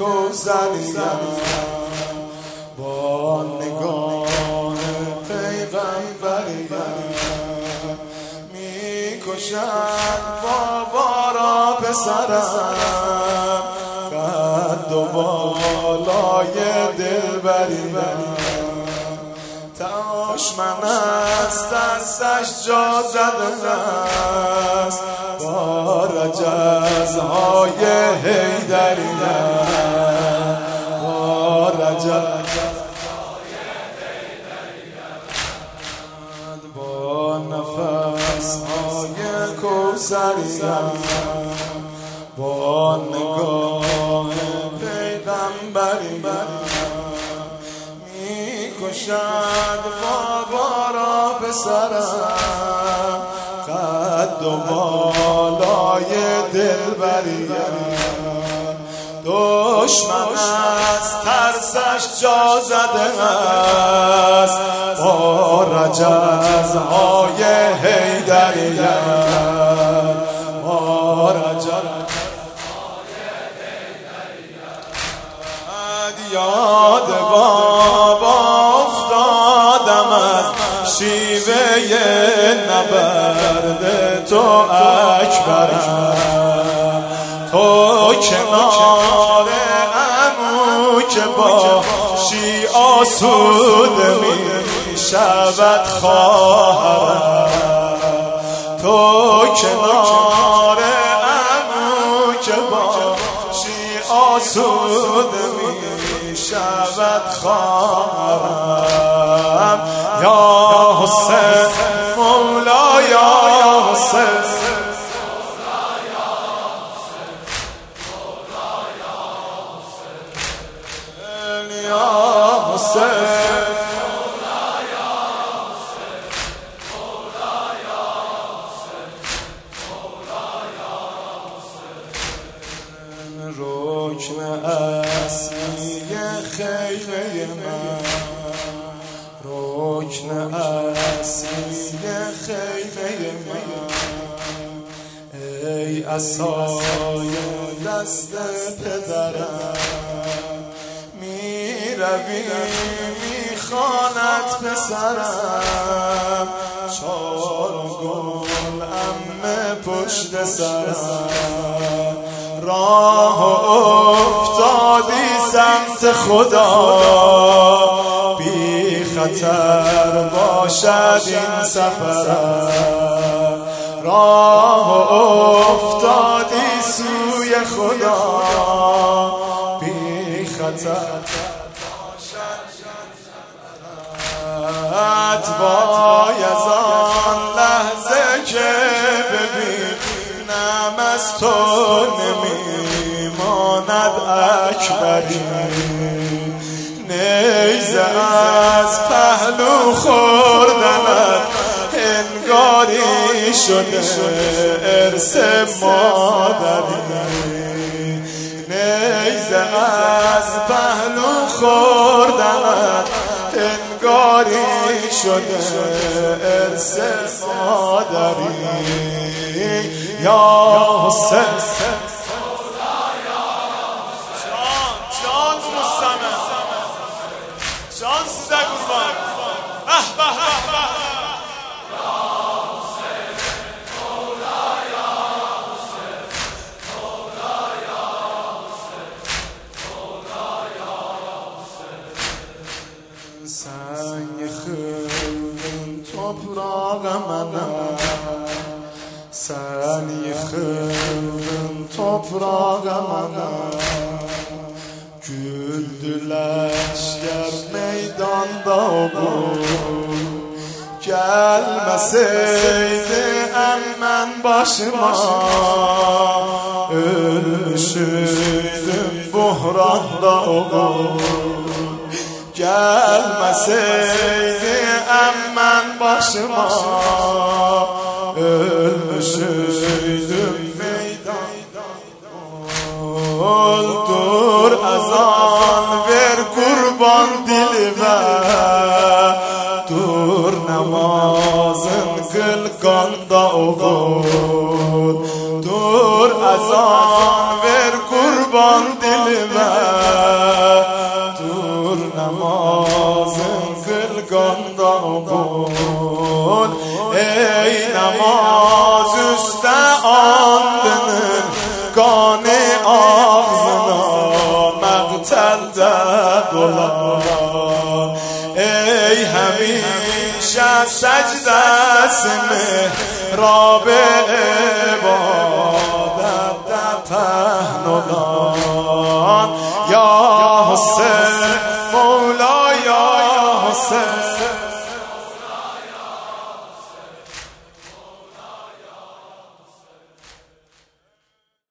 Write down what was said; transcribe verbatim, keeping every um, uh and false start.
کوثریم با نگاه پیغمبریم میکشد بابا را پسرم قد و بالای دلبریم دشمن است دستش جا زده است با رجزهای حیدریم با رجزهای حیدریم با نفسهای کوثریم با نگاه پیغمبریم میکشد بابا را پسرم قد و بالای دلبریم دشمن است ترسش جا زده است با رجزهای حیدریم با رجزهای حیدریم یاد بابا افتادم از شیوه نبرد تو اکبرم تو کنار عمو که باشی آسوده می شود خواهرم تو کنار عمو که باشی آسوده می شود خواهرم یا حسین مولا یا حسین رکن اصلی خیمه من رکن اصلی خیمه من ای عصای دست پدرم می روی می خواند پسرم چار گل عمه پشت سرم راه افتادی سمت خدا بی خطر باشد این سفرم راه افتادی سوی خدا بی خطر باشد وای از آن لحظه که ببینم از تو نمیماند اکبری نیزه از پهلو خوردنت انگاری شده ارث مادری نیزه از پهلو خوردنت انگاری شده ارث مادری یا حسین جان مستمع جان سیزده گفتان به به به سنگ خون toprağa منم sen yıkıldın toprağa منم güldüler yer meydanda o gelmeseydi emmen başıma ölmüşüydüm buhranda o gelmeseydi emmen başıma ölmüşüydüm meydanda dur azan ver kurban dilime dur namazın kıl kanda oğul dur azan ver kurban dilime ey namaz üstəandının qanı ağzına məqtəldə dolar. Ey həmişə səcdəsini Rab ibadətdə pəhn olan Ya Hüseyin Mevla ya Hüseyin